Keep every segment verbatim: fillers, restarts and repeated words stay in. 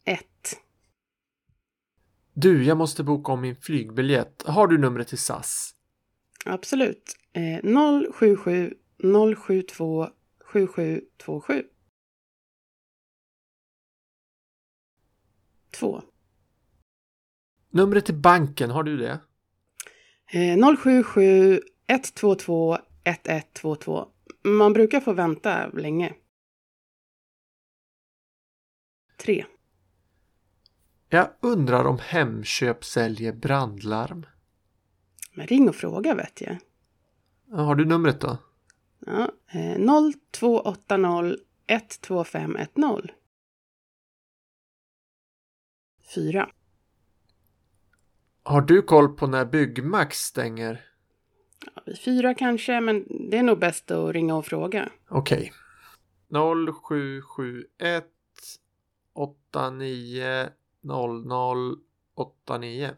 ett. Du, jag måste boka om min flygbiljett. Har du numret till S A S? Absolut. Eh, noll sju sju noll sju två sju sju två sju. två. Numret till banken, har du det? Eh, noll sju sju ett två två ett ett två två. Man brukar få vänta länge. tre. Jag undrar om Hemköp säljer brandlarm. Men ring och fråga vet jag. Ja, har du numret då? Ja, eh, noll två åtta noll ett två fem ett noll. fyra. Har du koll på när Byggmax stänger? Ja, vid fyra kanske, men det är nog bäst att ringa och fråga. Okej. Okay. noll sju sju ett åtta nio noll noll åtta nio.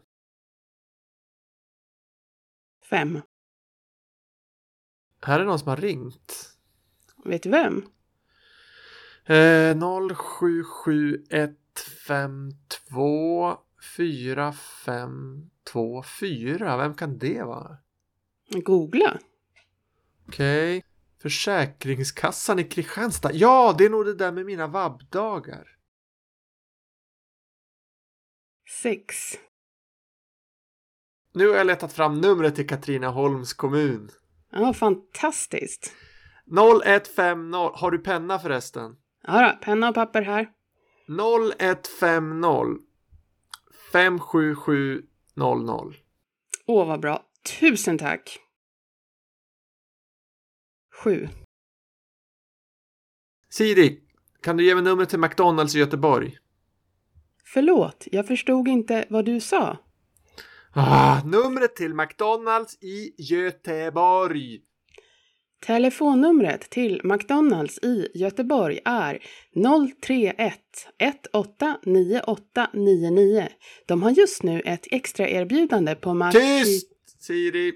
fem. Här är någon som har ringt. Vet du vem? Eh, noll sju sju ett fem två fyra fem två fyra. Vem kan det vara? Googla. Okej. Okay. Försäkringskassan i Kristianstad. Ja, det är nog det där med mina vabbdagar. sex. Nu har jag letat fram numret till Katrineholms kommun. Ja, fantastiskt. noll ett fem noll. Har du penna förresten? Ja då, penna och papper här. noll ett fem noll fem sju sju noll noll. Åh, vad bra. Tusen tack. sju. Siri, kan du ge mig numret till McDonalds i Göteborg? Förlåt, jag förstod inte vad du sa. Ah, numret till McDonalds i Göteborg. Telefonnumret till McDonalds i Göteborg är noll tre ett ett åtta nio åtta nio nio. De har just nu ett extra erbjudande på Mac... Tyst, Siri.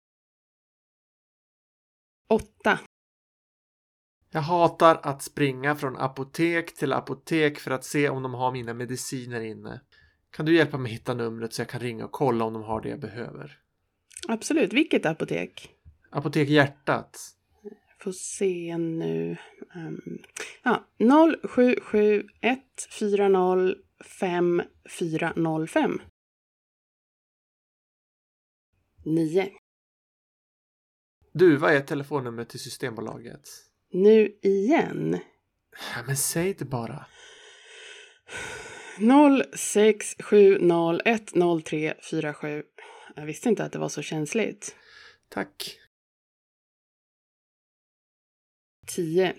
åtta. Jag hatar att springa från apotek till apotek för att se om de har mina mediciner inne. Kan du hjälpa mig hitta numret så jag kan ringa och kolla om de har det jag behöver? Absolut. Vilket apotek? Apotek Hjärtat. Får se nu. Um, ja, noll sju sju ett fyra noll fem fyra noll fem. nio. Du, vad är telefonnumret till Systembolaget? Nu igen. Ja, men säg det bara. noll sex sju noll ett noll tre fyra sju. Jag visste inte att det var så känsligt. Tack. tio.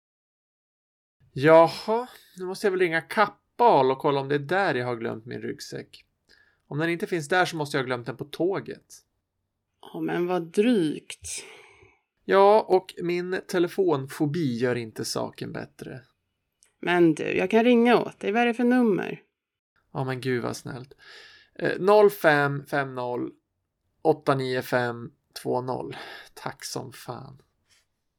Jaha, nu måste jag väl ringa Kappahl och kolla om det är där jag har glömt min ryggsäck. Om den inte finns där så måste jag ha glömt den på tåget. Ja, men vad drygt. Ja, och min telefonfobi gör inte saken bättre. Men du, jag kan ringa åt dig. Vad är det för nummer? Ja, men gud vad snällt. Eh, noll fem fem noll åtta nio fem två noll. Tack som fan.